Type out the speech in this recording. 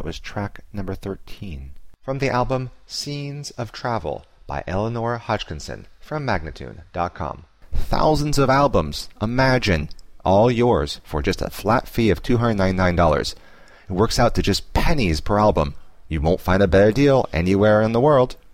was track number 13. From the album Scenes of Travel by Eleanor Hodgkinson from Magnatune.com. Thousands of albums, imagine, all yours for just a flat fee of $299. It works out to just pennies per album. You won't find a better deal anywhere in the world.